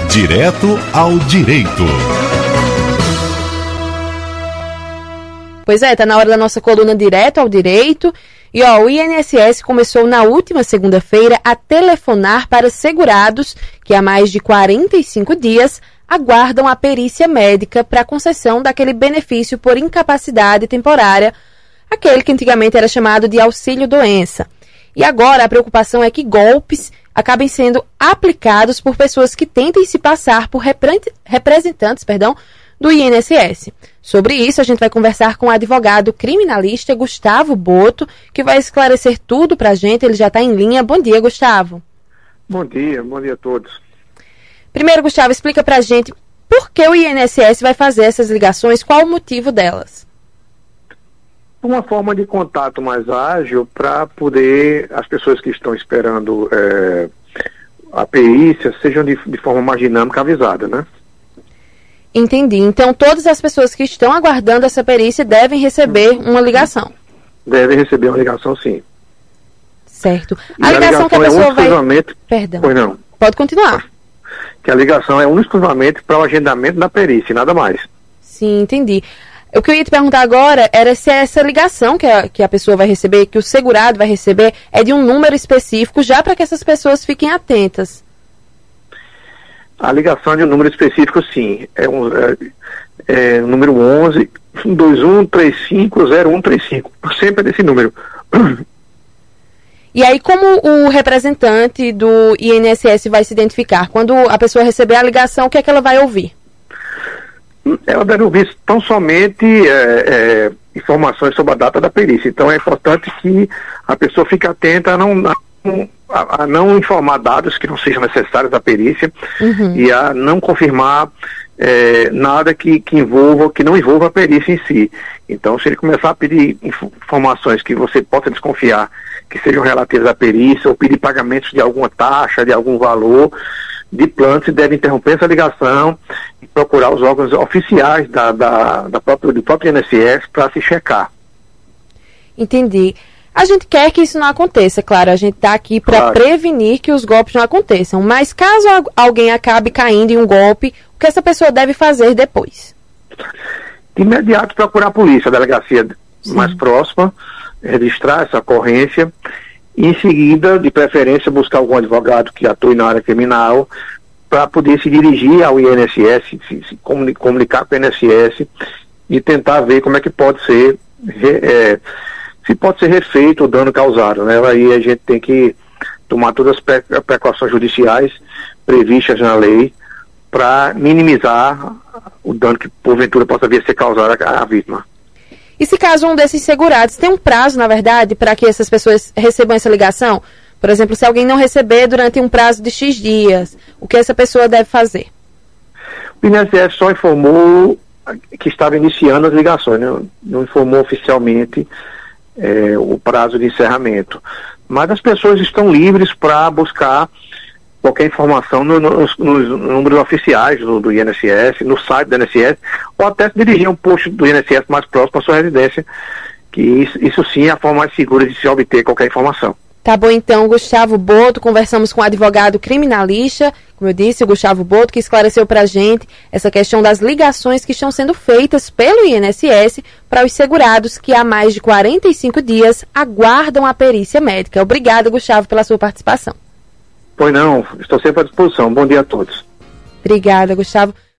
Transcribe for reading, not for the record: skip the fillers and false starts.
Direto ao Direito. Pois é, tá na hora da nossa coluna Direto ao Direito. E o INSS começou na última segunda-feira a telefonar para segurados que há mais de 45 dias aguardam a perícia médica para a concessão daquele benefício por incapacidade temporária, aquele que antigamente era chamado de auxílio-doença. E agora a preocupação é que golpes acabem sendo aplicados por pessoas que tentem se passar por representantes do INSS. Sobre isso, a gente vai conversar com o advogado criminalista Gustavo Boto, que vai esclarecer tudo para a gente. Ele já está em linha. Bom dia, Gustavo. Bom dia a todos. Primeiro, Gustavo, explica para a gente por que o INSS vai fazer essas ligações, qual o motivo delas? Uma forma de contato mais ágil para poder as pessoas que estão esperando a perícia sejam de forma mais dinâmica avisada, né? Entendi. Então, todas as pessoas que estão aguardando essa perícia devem receber uma ligação? Devem receber uma ligação, sim. Certo. A ligação que a pessoa vai... Perdão. Pois não. Pode continuar. Que a ligação é exclusivamente para o agendamento da perícia, nada mais. Sim, entendi. O que eu ia te perguntar agora era se essa ligação que a pessoa vai receber, que o segurado vai receber, é de um número específico, já para que essas pessoas fiquem atentas. A ligação de um número específico, sim. É o número 11 21350135. Sempre é desse número. E aí, como o representante do INSS vai se identificar? Quando a pessoa receber a ligação, o que é que ela vai ouvir? Ela deve ouvir tão somente informações sobre a data da perícia. Então é importante que a pessoa fique atenta a não informar dados que não sejam necessários da perícia e a não confirmar nada que não envolva a perícia em si. Então, se ele começar a pedir informações que você possa desconfiar que sejam relativas à perícia ou pedir pagamentos de alguma taxa, de algum valor, de plano, se deve interromper essa ligação e procurar os órgãos oficiais do próprio INSS para se checar. Entendi. A gente quer que isso não aconteça, claro, a gente está aqui para prevenir que os golpes não aconteçam, mas caso alguém acabe caindo em um golpe, o que essa pessoa deve fazer depois? De imediato procurar a polícia, a delegacia mais próxima, registrar essa ocorrência e em seguida, de preferência, buscar algum advogado que atue na área criminal para poder se dirigir ao INSS, se comunicar com o INSS e tentar ver como é que pode ser se pode ser refeito o dano causado, né? Aí a gente tem que tomar todas as precauções judiciais previstas na lei para minimizar o dano que porventura possa vir a ser causado à vítima. E se caso um desses segurados tem um prazo, na verdade, para que essas pessoas recebam essa ligação? Por exemplo, se alguém não receber durante um prazo de X dias, o que essa pessoa deve fazer? O INSS só informou que estava iniciando as ligações, né? Não informou oficialmente o prazo de encerramento. Mas as pessoas estão livres para buscar qualquer informação nos números oficiais do INSS, no site do INSS, ou até se dirigir a um posto do INSS mais próximo à sua residência, que isso sim é a forma mais segura de se obter qualquer informação. Tá bom, então, Gustavo Boto, conversamos com o advogado criminalista, como eu disse, o Gustavo Boto, que esclareceu pra gente essa questão das ligações que estão sendo feitas pelo INSS para os segurados que há mais de 45 dias aguardam a perícia médica. Obrigada, Gustavo, pela sua participação. Pois não, estou sempre à disposição. Bom dia a todos. Obrigada, Gustavo.